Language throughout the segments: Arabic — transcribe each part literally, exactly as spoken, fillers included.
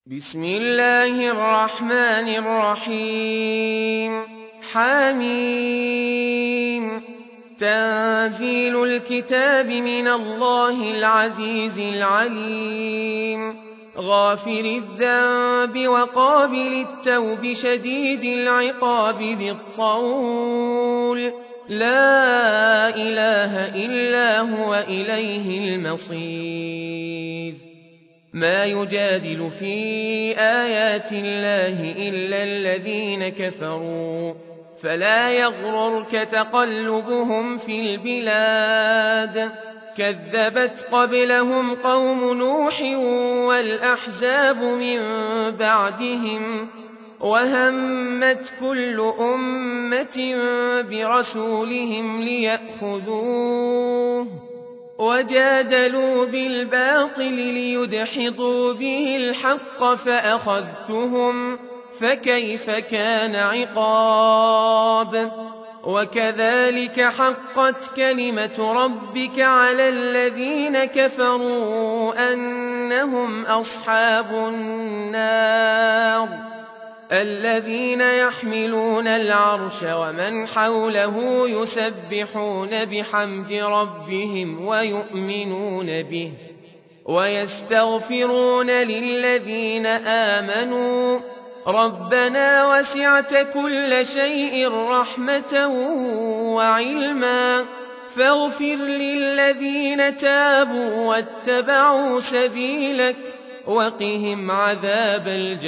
بسم الله الرحمن الرحيم حميم تنزيل الكتاب من الله العزيز العليم غافر الذنب وقابل التوب شديد العقاب ذي الطول لا إله إلا هو إليه المصير ما يجادل في آيات الله إلا الذين كفروا فلا يغررك تقلبهم في البلاد كذبت قبلهم قوم نوح والأحزاب من بعدهم وهمت كل أمة برسولهم ليأخذوه وجادلوا بالباطل ليدحضوا به الحق فأخذتهم فكيف كان عقاب وكذلك حقت كلمة ربك على الذين كفروا أنهم أصحاب النار الذين يحملون العرش ومن حوله يسبحون بحمد ربهم ويؤمنون به ويستغفرون للذين آمنوا ربنا وسعت كل شيء رحمة وعلما فاغفر للذين تابوا واتبعوا سبيلك وقهم عذاب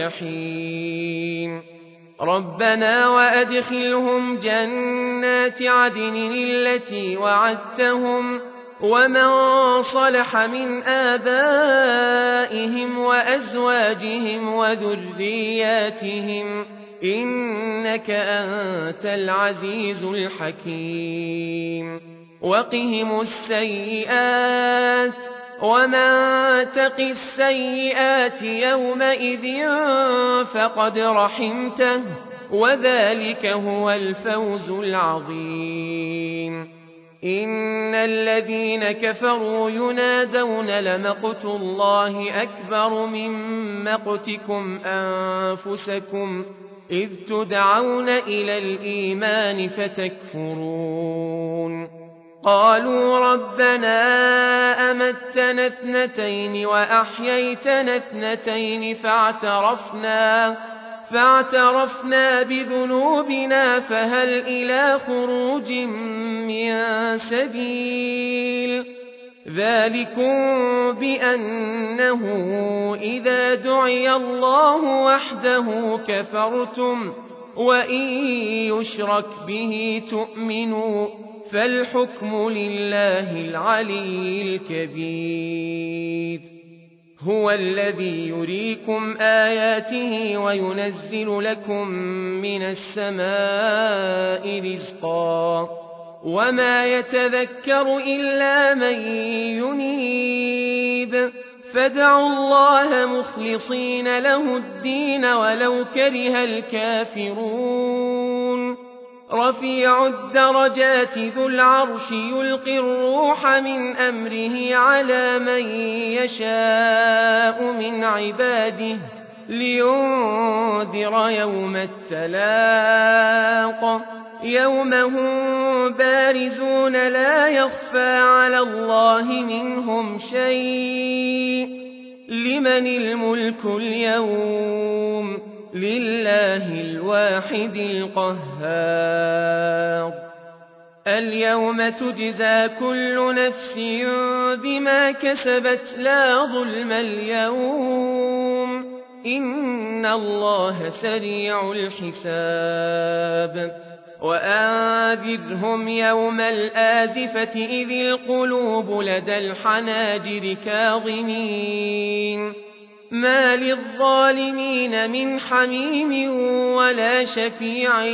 الجحيم ربنا وأدخلهم جنات عدن التي وعدتهم ومن صلح من آبائهم وأزواجهم وذرياتهم إنك أنت العزيز الحكيم وقهم السيئات ومن تق السيئات يومئذ فقد رحمته وذلك هو الفوز العظيم إن الذين كفروا ينادون لمقت الله أكبر من مقتكم أنفسكم إذ تدعون إلى الإيمان فتكفرون قالوا ربنا أمتنا اثنتين وأحييتنا اثنتين فاعترفنا فاعترفنا بذنوبنا فهل إلى خروج من سبيل ذلكم بأنه إذا دعي الله وحده كفرتم وإن يشرك به تؤمنوا فالحكم لله العلي الكبير هو الذي يريكم آياته وينزل لكم من السماء رزقا وما يتذكر إلا من ينيب فادعوا الله مخلصين له الدين ولو كره الكافرون رفيع الدرجات ذو العرش يلقي الروح من أمره على من يشاء من عباده لينذر يوم التلاق يوم هم بارزون لا يخفى على الله منهم شيء لمن الملك اليوم لله الواحد القهار اليوم تجزى كل نفس بما كسبت لا ظلم اليوم إن الله سريع الحساب وأنذرهم يوم الآزفة إذ القلوب لدى الحناجر كاظمين ما للظالمين من حميم ولا شفيع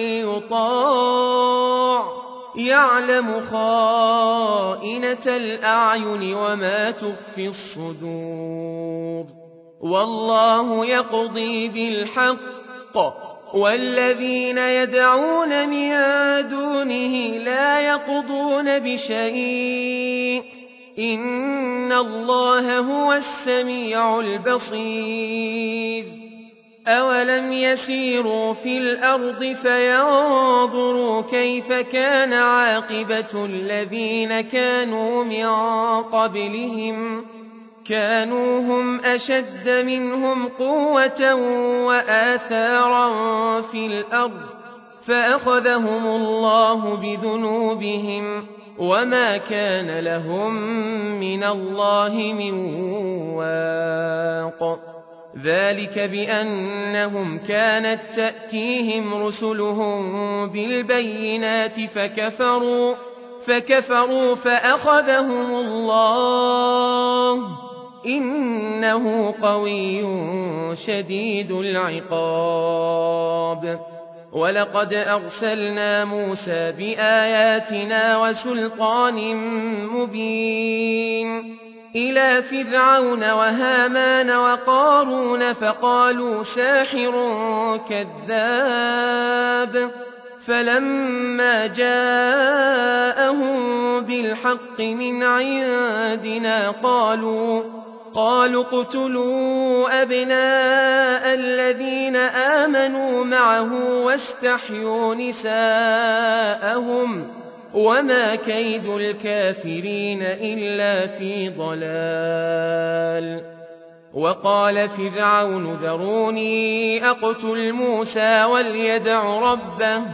يطاع يعلم خائنة الأعين وما تخفي الصدور والله يقضي بالحق والذين يدعون من دونه لا يقضون بشيء إن الله هو السميع البصير أولم يسيروا في الأرض فينظروا كيف كان عاقبة الذين كانوا من قبلهم كانوا هم أشد منهم قوة وآثارا في الأرض فأخذهم الله بذنوبهم وما كان لهم من الله من واق ذلك بأنهم كانت تأتيهم رسلهم بالبينات فكفروا فكفروا فأخذهم الله إنه قوي شديد العقاب ولقد أرسلنا موسى بآياتنا وسلطان مبين إلى فرعون وهامان وقارون فقالوا ساحر كذاب فلما جاءهم بالحق من عندنا قالوا قالوا اقتلوا أبناء الذين آمنوا معه واستحيوا نساءهم وما كيد الكافرين إلا في ضلال وقال فرعون ذروني أقتل موسى وليدع ربه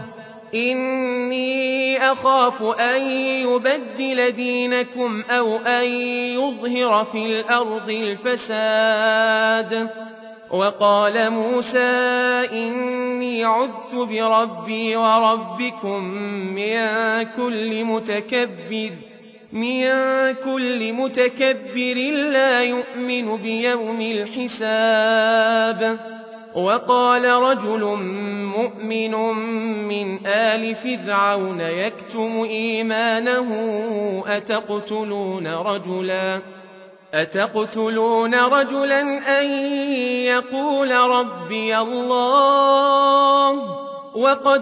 إني أخاف أن يبدل دينكم أو أن يظهر في الأرض الفساد وقال موسى إني عذت بربي وربكم من كل متكبر من كل متكبر لا يؤمن بيوم الحساب وقال رجل مؤمن من آل فرعون يكتم إيمانه أتقتلون رجلا أتقتلون رجلا أن يقول ربي الله وقد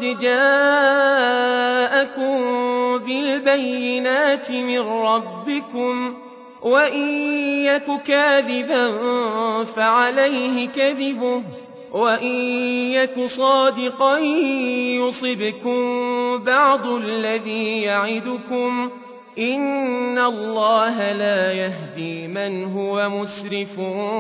جاءكم بالبينات من ربكم وإن يك كاذبا فعليه كذبه وإن يك صادقا يصبكم بعض الذي يعدكم إن الله لا يهدي من هو مسرف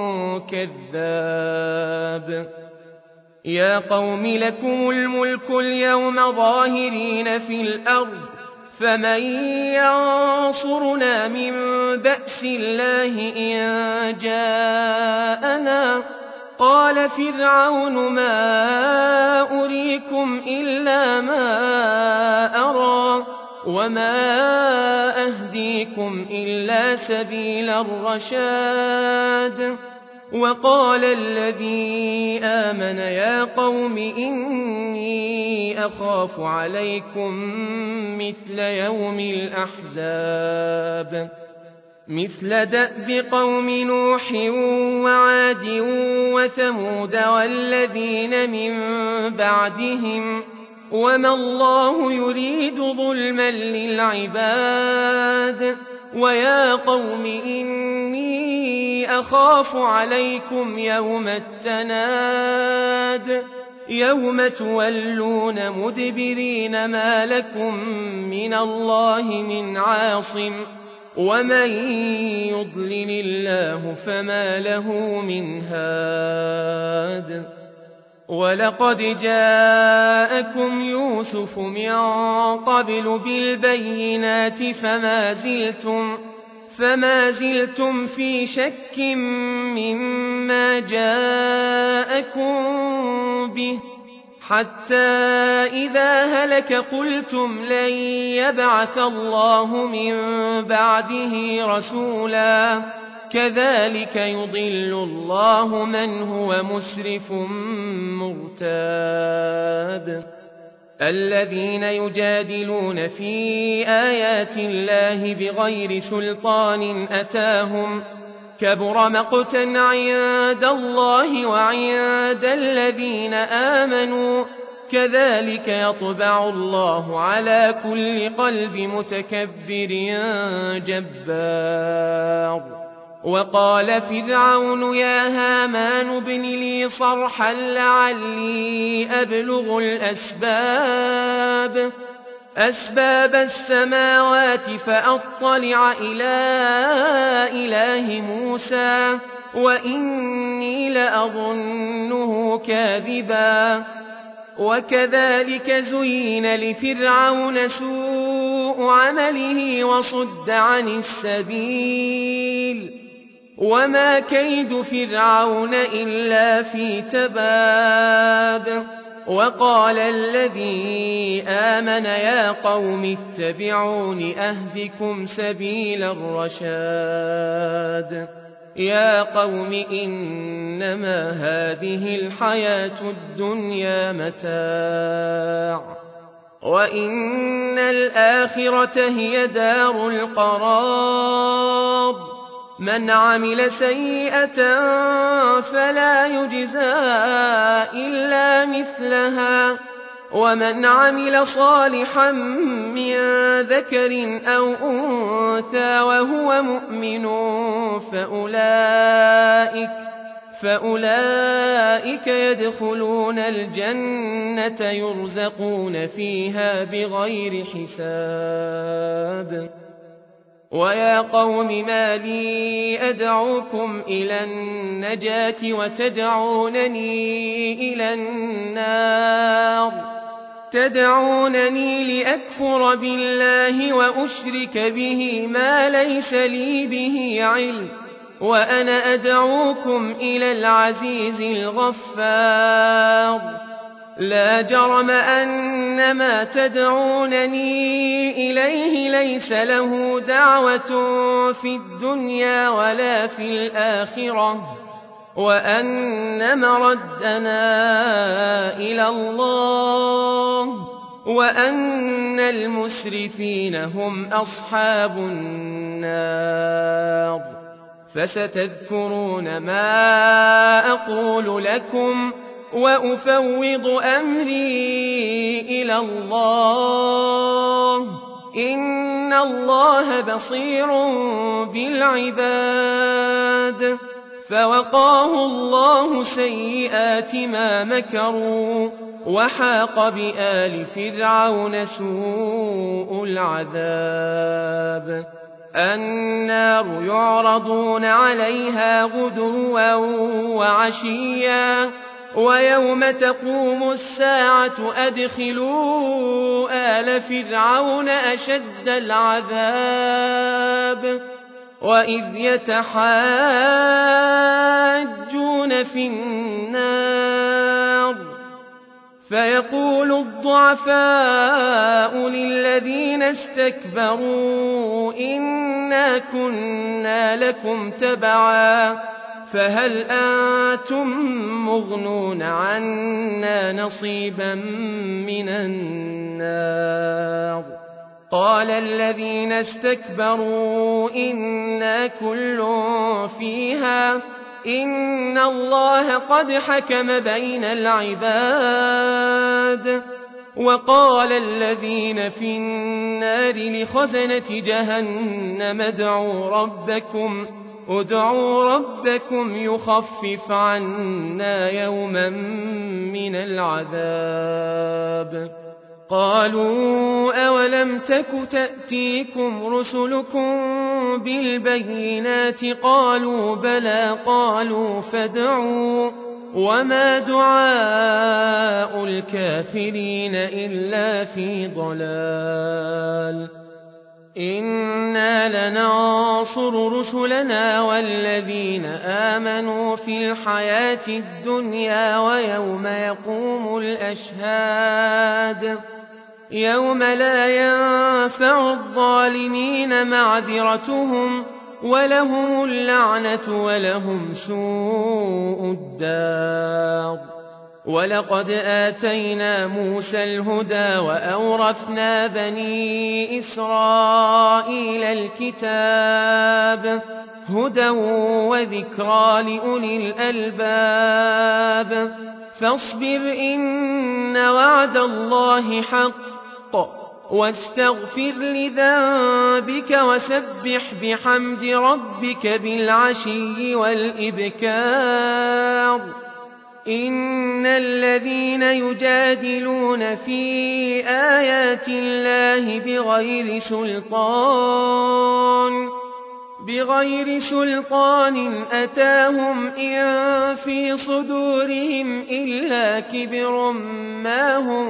كذاب يا قوم لكم الملك اليوم ظاهرين في الأرض فمن ينصرنا من بأس الله إن جاءنا قال فرعون ما أريكم إلا ما أرى وما أهديكم إلا سبيل الرشاد وقال الذي آمن يا قوم إني أخاف عليكم مثل يوم الأحزاب مثل دأب قوم نوح وعاد وثمود والذين من بعدهم وما الله يريد ظلما للعباد ويا قوم إني أخاف عليكم يوم التناد يوم تولون مدبرين ما لكم من الله من عاصم ومن يضلل الله فما له من هاد ولقد جاءكم يوسف من قبل بالبينات فما زلتم فما زلتم في شك مما جاءكم به حتى إذا هلك قلتم لن يبعث الله من بعده رسولا كذلك يضل الله من هو مسرف مرتاب الذين يجادلون في آيات الله بغير سلطان أتاهم كبر مقتا عند الله وعند الذين آمنوا كذلك يطبع الله على كل قلب متكبر جبار وقال فرعون يا هامان ابن لي صرحا لعلي أبلغ الأسباب أسباب السماوات فأطلع إلى إله موسى وإني لأظنه كاذبا وكذلك زين لفرعون سوء عمله وصد عن السبيل وما كيد فرعون إلا في تباب وقال الذي آمن يا قوم اتبعون أهدكم سبيل الرشاد يا قوم إنما هذه الحياة الدنيا متاع وإن الآخرة هي دار القرار من عمل سيئة فلا يجزى إلا مثلها ومن عمل صالحا من ذكر أو أنثى وهو مؤمن فأولئك, فأولئك يدخلون الجنة يرزقون فيها بغير حساب ويا قوم ما لي أدعوكم إلى النجاة وتدعونني إلى النار تدعونني لأكفر بالله وأشرك به ما ليس لي به علم وأنا أدعوكم إلى العزيز الغفار لا جرم أن ما تدعونني إليه ليس له دعوة في الدنيا ولا في الآخرة وأن مردنا إلى الله وأن المسرفين هم أصحاب النار فستذكرون ما أقول لكم وأفوض أمري إلى الله إن الله بصير بالعباد فوقاه الله سيئات ما مكروا وحاق بآل فرعون سوء العذاب النار يعرضون عليها غدوا وعشيا ويوم تقوم الساعة أدخلوا آل فرعون أشد العذاب وإذ يتحاجون في النار فيقول الضعفاء للذين استكبروا إنا كنا لكم تبعا فهل أنتم مغنون عنا نصيبا من النار قال الذين استكبروا إنا كل فيها إن الله قد حكم بين العباد وقال الذين في النار لخزنة جهنم ادعوا ربكم ادعوا ربكم يخفف عنا يوما من العذاب قالوا أولم تك تأتيكم رسلكم بالبينات قالوا بلى قالوا فادعوا وما دعاء الكافرين إلا في ضلال إنا لننصر رسلنا والذين آمنوا في الحياة الدنيا ويوم يقوم الأشهاد يوم لا ينفع الظالمين معذرتهم ولهم اللعنة ولهم سوء الدار ولقد آتينا موسى الهدى وأورثنا بني إسرائيل الكتاب هدى وذكرى لأولي الألباب فاصبر إن وعد الله حق واستغفر لذنبك وسبح بحمد ربك بالعشي والإبكار إن الذين يجادلون في آيات الله بغير سلطان بغير سلطان أتاهم إن في صدورهم إلا كبر ما هم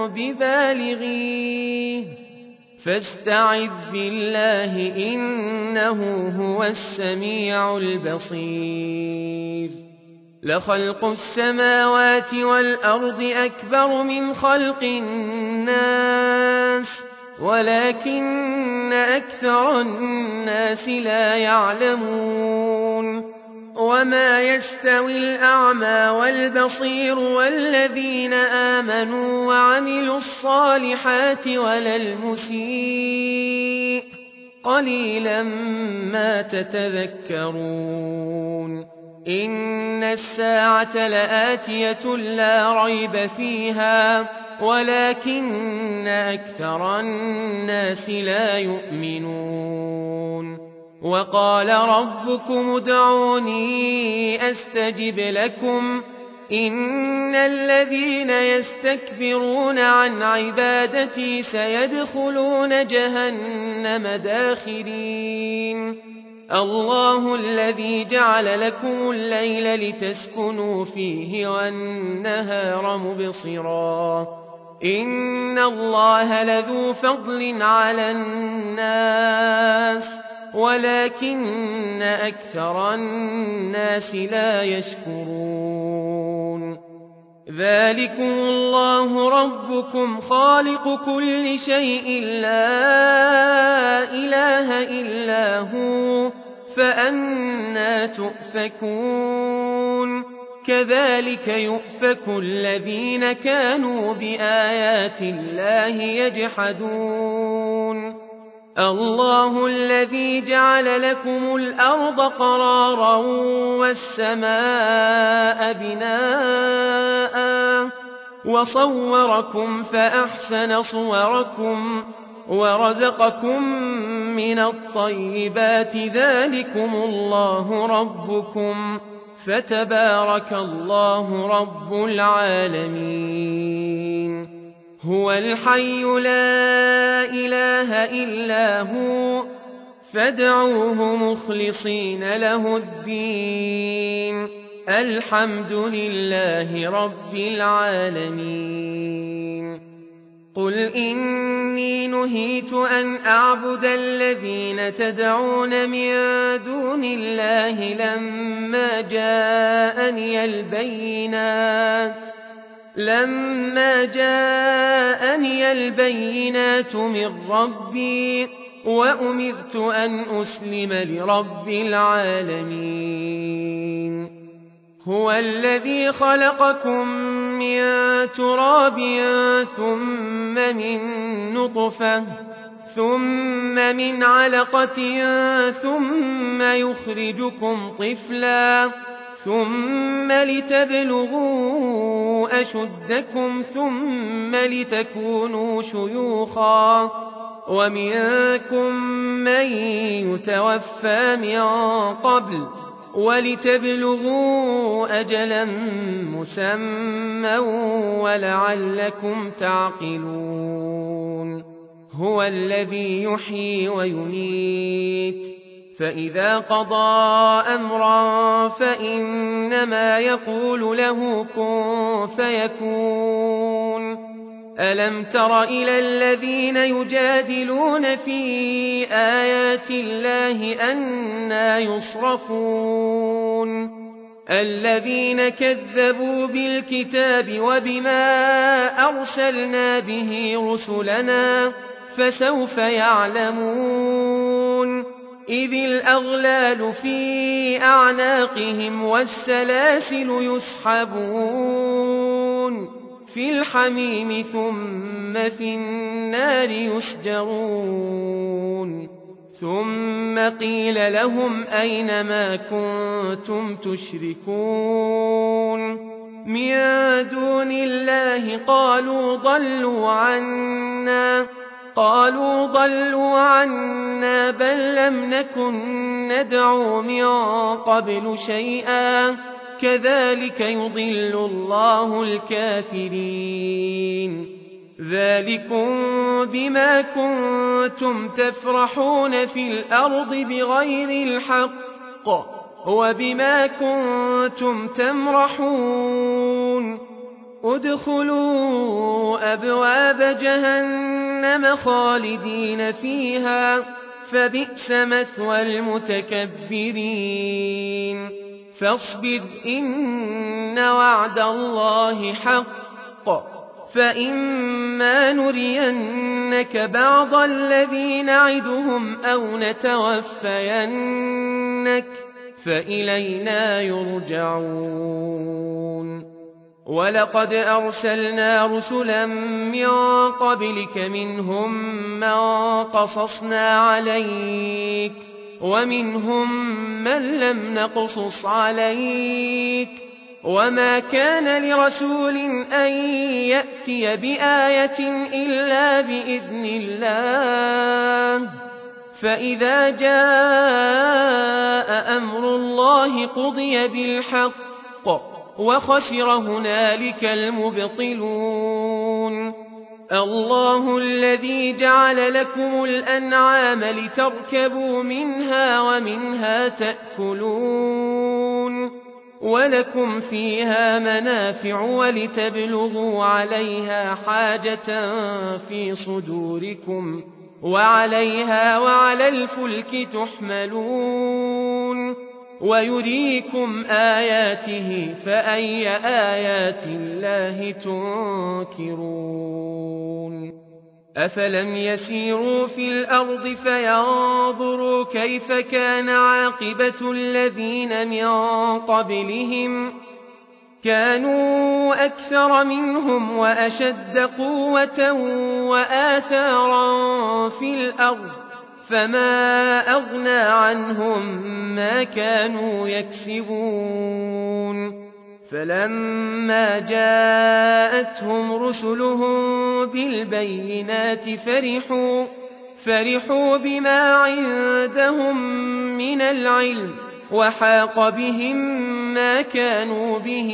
ببالغيه فاستعذ بالله إنه هو السميع البصير لخلق السماوات والأرض أكبر من خلق الناس ولكن أكثر الناس لا يعلمون وما يستوي الأعمى والبصير والذين آمنوا وعملوا الصالحات ولا المسيء قليلا ما تتذكرون إن الساعة لآتية لا ريب فيها ولكن أكثر الناس لا يؤمنون وقال ربكم ادعوني أستجب لكم إن الذين يستكبرون عن عبادتي سيدخلون جهنم داخرين الله الذي جعل لكم الليل لتسكنوا فيه والنهار مبصرا إن الله لذو فضل على الناس ولكن أكثر الناس لا يشكرون ذلكم الله ربكم خالق كل شيء لا إله إلا هو فأنى تؤفكون كذلك يؤفك الذين كانوا بآيات الله يجحدون الله الذي جعل لكم الأرض قرارا والسماء بناء وصوركم فأحسن صوركم ورزقكم من الطيبات ذلكم الله ربكم فتبارك الله رب العالمين هو الحي لا إله إلا هو فادعوه مخلصين له الدين الحمد لله رب العالمين قل إني نهيت أن أعبد الذين تدعون من دون الله لما جاءني البينات لما جاءني البينات من ربي وأمرت أن أسلم لرب العالمين هو الذي خلقكم من تراب ثم من نطفة ثم من علقة ثم يخرجكم طفلا ثم لتبلغوا أشدكم ثم لتكونوا شيوخا ومنكم من يتوفى من قبل ولتبلغوا أجلا مسمى ولعلكم تعقلون هو الذي يحيي ويميت فإذا قضى أمرا فإنما يقول له كن فيكون ألم تر إلى الذين يجادلون في آيات الله أنى يصرفون الذين كذبوا بالكتاب وبما أرسلنا به رسلنا فسوف يعلمون إذ الأغلال في أعناقهم والسلاسل يسحبون في الحميم ثم في النار يسجرون ثم قيل لهم أين ما كنتم تشركون من دون الله قالوا ضلوا عنا قالوا ضلوا عنا بل لم نكن ندعو من قبل شيئا كذلك يضل الله الكافرين ذلكم بما كنتم تفرحون في الأرض بغير الحق وبما كنتم تمرحون ادخلوا أبواب جهنم خالدين فيها فبئس مثوى المتكبرين فاصبر إن وعد الله حق فإما نرينك بعض الذي نعدهم أو نتوفينك فإلينا يرجعون ولقد أرسلنا رسلا من قبلك منهم من قصصنا عليك ومنهم من لم نقصص عليك وما كان لرسول أن يأتي بآية إلا بإذن الله فإذا جاء أمر الله قضي بالحق وخسر هنالك المبطلون الله الذي جعل لكم الأنعام لتركبوا منها ومنها تأكلون ولكم فيها منافع ولتبلغوا عليها حاجة في صدوركم وعليها وعلى الفلك تحملون ويريكم آياته فأي آيات الله تنكرون أفلم يسيروا في الأرض فينظروا كيف كان عاقبة الذين من قبلهم كانوا أكثر منهم وأشد قوة وآثارا في الأرض فما أغنى عنهم ما كانوا يكسبون فلما جاءتهم رسلهم بالبينات فرحوا فرحوا بما عندهم من العلم وحاق بهم ما كانوا به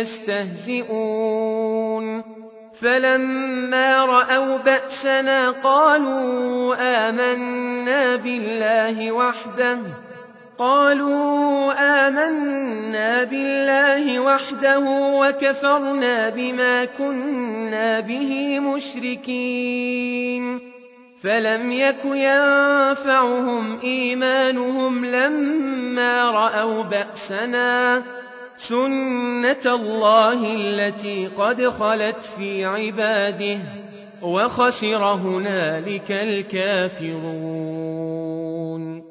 يستهزئون فلما رأوا بأسنا قالوا آمنا بالله وحده قالوا آمنا بالله وحده وكفرنا بما كنا به مشركين فلم يك ينفعهم إيمانهم لما رأوا بأسنا سنة الله التي قد خلت في عباده وخسر هنالك الكافرون